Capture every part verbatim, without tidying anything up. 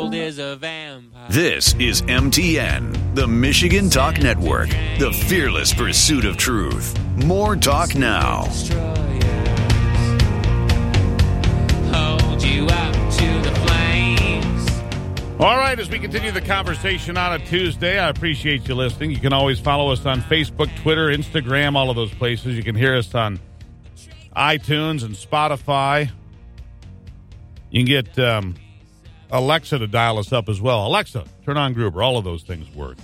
cold as a vampire. This is M T N, the Michigan Talk Network, the fearless pursuit of truth. More talk now. Hold you up to the flames. All right, as we continue the conversation on a Tuesday, I appreciate you listening. You can always follow us on Facebook, Twitter, Instagram, all of those places. You can hear us on iTunes and Spotify. You can get um, Alexa to dial us up as well. Alexa, turn on Gruber. All of those things work.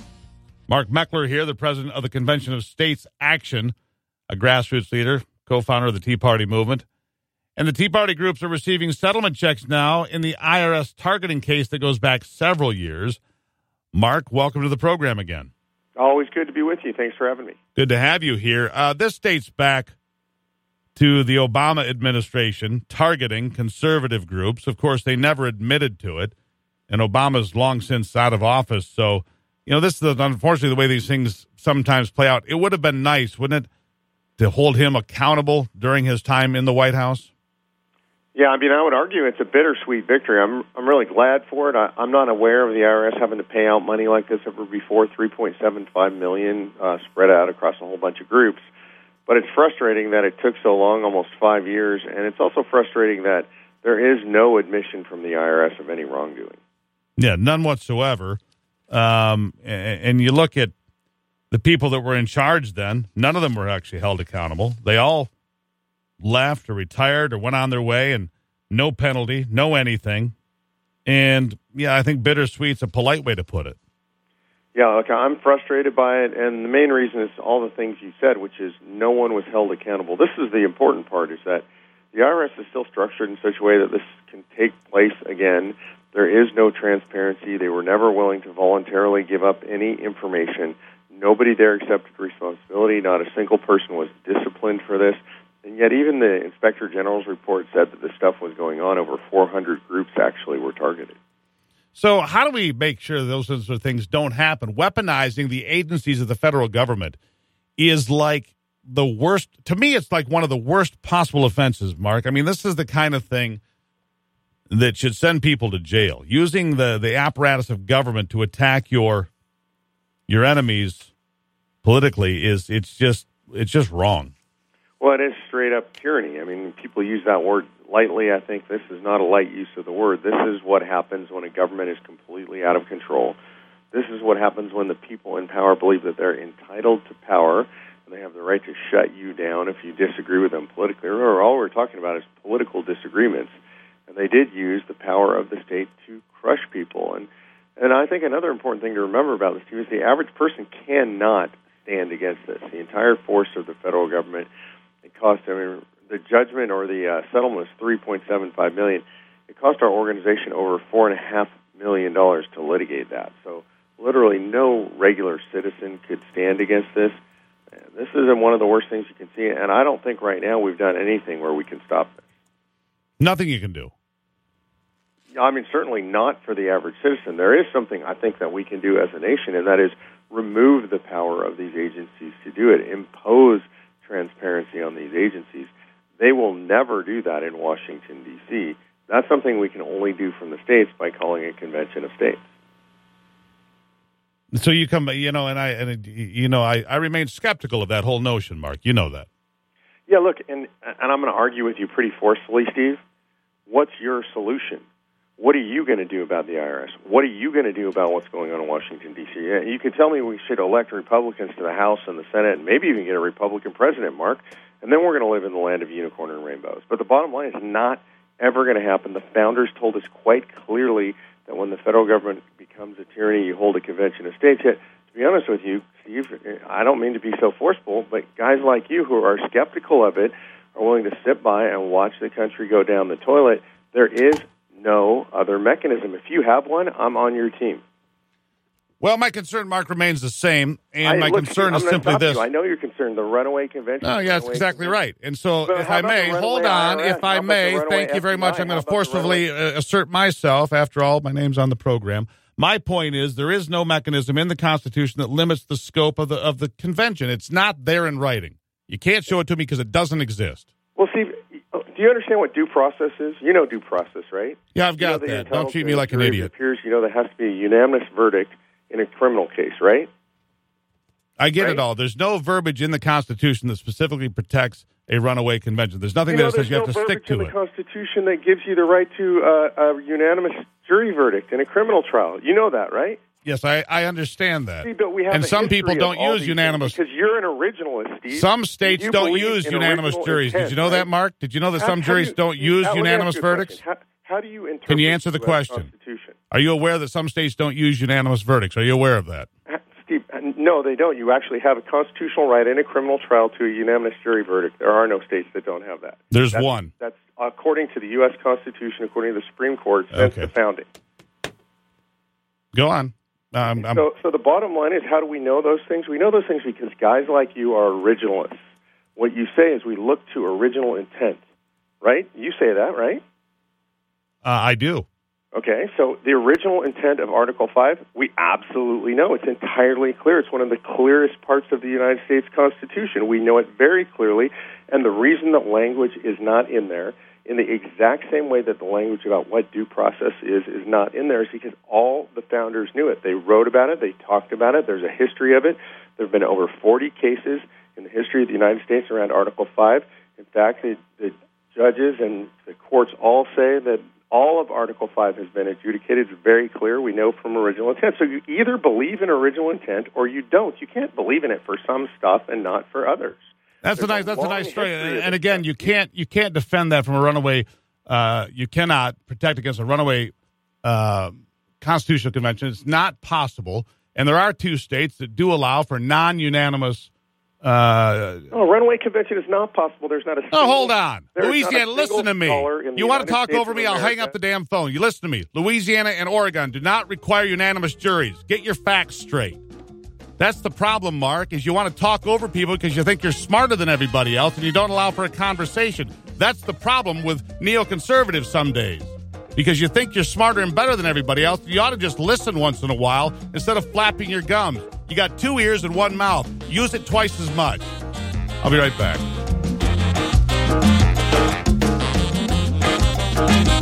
Mark Meckler here, the president of the Convention of States Action, a grassroots leader, co-founder of the Tea Party movement. And the Tea Party groups are receiving settlement checks now in the I R S targeting case that goes back several years. Mark, welcome to the program again. Always good to be with you. Thanks for having me. Good to have you here. Uh, this dates back to the Obama administration targeting conservative groups. Of course, they never admitted to it, and Obama's long since out of office. So, you know, this is unfortunately the way these things sometimes play out. It would have been nice, wouldn't it, to hold him accountable during his time in the White House? Yeah, I mean, I would argue it's a bittersweet victory. I'm I'm really glad for it. I, I'm not aware of the I R S having to pay out money like this ever before, three point seven five million dollars uh, spread out across a whole bunch of groups. But it's frustrating that it took so long, almost five years, and it's also frustrating that there is no admission from the I R S of any wrongdoing. Yeah, none whatsoever. Um, and, and you look at the people that were in charge then, none of them were actually held accountable. They all left or retired or went on their way, and no penalty, no anything. And, yeah, I think bittersweet's a polite way to put it. Yeah, look, I'm frustrated by it, and the main reason is all the things you said, which is no one was held accountable. This is the important part, is that the I R S is still structured in such a way that this can take place again. There is no transparency. They were never willing to voluntarily give up any information. Nobody there accepted responsibility. Not a single person was disciplined for this. And yet even the Inspector General's report said that this stuff was going on. Over four hundred groups actually were targeted. So how do we make sure those sorts of things don't happen? Weaponizing the agencies of the federal government is like the worst. To me, it's like one of the worst possible offenses, Mark. I mean, this is the kind of thing that should send people to jail. Using the, the apparatus of government to attack your your enemies politically is it's just it's just wrong. Well, it is straight up tyranny. I mean, people use that word lightly. I think this is not a light use of the word. This is what happens when a government is completely out of control. This is what happens when the people in power believe that they're entitled to power and they have the right to shut you down if you disagree with them politically. Remember, all we're talking about is political disagreements. And they did use the power of the state to crush people. And and I think another important thing to remember about this, too, is the average person cannot stand against this. The entire force of the federal government, it cost, I mean, the judgment or the uh, settlement was three point seven five million dollars. It cost our organization over four point five million dollars to litigate that. So literally no regular citizen could stand against this. This is one of the worst things you can see, and I don't think right now we've done anything where we can stop this. Nothing you can do. I mean, certainly not for the average citizen. There is something I think that we can do as a nation, and that is remove the power of these agencies to do it, impose transparency on these agencies. They will never do that in Washington, D C That's something we can only do from the states by calling a convention of states. So you come, you know, and I, and you know, I, I remain skeptical of that whole notion, Mark. You know that. Yeah, look, and and I'm going to argue with you pretty forcefully, Steve. What's your solution? What are you going to do about the I R S? What are you going to do about what's going on in Washington, D C? You can tell me we should elect Republicans to the House and the Senate and maybe even get a Republican president, Mark, and then we're going to live in the land of unicorn and rainbows. But the bottom line is not ever going to happen. The founders told us quite clearly that when the federal government becomes a tyranny, you hold a convention of states. Yet, to be honest with you, Steve, I don't mean to be so forceful, but guys like you who are skeptical of it are willing to sit by and watch the country go down the toilet. There is no other mechanism. If you have one, I'm on your team. Well, my concern, Mark, remains the same, and I, my look, concern I'm is simply this. You. I know you're concerned. The runaway convention. No, yeah, that's exactly convention. right. And so, but if I may, hold on. If I may, thank you very much. I'm going to forcefully uh, assert myself. After all, my name's on the program. My point is there is no mechanism in the Constitution that limits the scope of the of the convention. It's not there in writing. You can't show it to me because it doesn't exist. Well, Steve, do do you understand what due process is? You know due process, right? Yeah, I've You know got that you're that. Don't entitled treat to me a like an jury of idiot. your peers. You know there has to be a unanimous verdict in a criminal case, right? I get Right? it all. There's no verbiage in the Constitution that specifically protects a runaway convention. There's nothing You know, that says you there's have no to stick verbiage in to the it. Constitution that gives you the right to uh, a unanimous jury verdict in a criminal trial. You know that, right? Yes, I, I understand that. See, but we have And a some history people of don't all use these unanimous. things because you're an originalist, Steve. Some states You don't believe use in unanimous original juries. intent, Did you know that, right? Mark? Did you know that How- some how juries do you- don't you- use how- let me ask unanimous you a question. verdicts? How, how do you interpret Can you answer the U S question? Constitution? Are you aware that some states don't use unanimous verdicts? Are you aware of that? Steve, no, they don't. You actually have a constitutional right in a criminal trial to a unanimous jury verdict. There are no states that don't have that. There's That's, one. That's according to the U S Constitution, according to the Supreme Court since Okay. the founding. Go on. Um, I'm, So, so the bottom line is, how do we know those things? We know those things because guys like you are originalists. What you say is we look to original intent, right? You say that, right? uh, I do. Okay, so the original intent of Article five, we absolutely know. It's entirely clear. It's one of the clearest parts of the United States Constitution. We know it very clearly, and the reason that language is not in there in the exact same way that the language about what due process is is not in there is because all the founders knew it. They wrote about it. They talked about it. There's a history of it. There have been over forty cases in the history of the United States around Article five. In fact, the, the judges and the courts all say that all of Article five has been adjudicated. It's very clear. We know from original intent. So you either believe in original intent or you don't. You can't believe in it for some stuff and not for others. That's a There's nice. a That's a long nice story. history And, of and this again, stuff. you can't you can't defend that from a runaway. Uh, you cannot protect against a runaway uh, constitutional convention. It's not possible. And there are two states that do allow for non-unanimous. Uh, Oh, runaway convention is not possible. There's not a. oh, single- hold on, there's not a Louisiana. single Listen to me. scholar in the You want to United talk States over of me? I'll hang America- up the damn phone. You listen to me. Louisiana and Oregon do not require unanimous juries. Get your facts straight. That's the problem, Mark, is you want to talk over people because you think you're smarter than everybody else and you don't allow for a conversation. That's the problem with neoconservatives some days. Because you think you're smarter and better than everybody else. You ought to just listen once in a while instead of flapping your gums. You got two ears and one mouth. Use it twice as much. I'll be right back.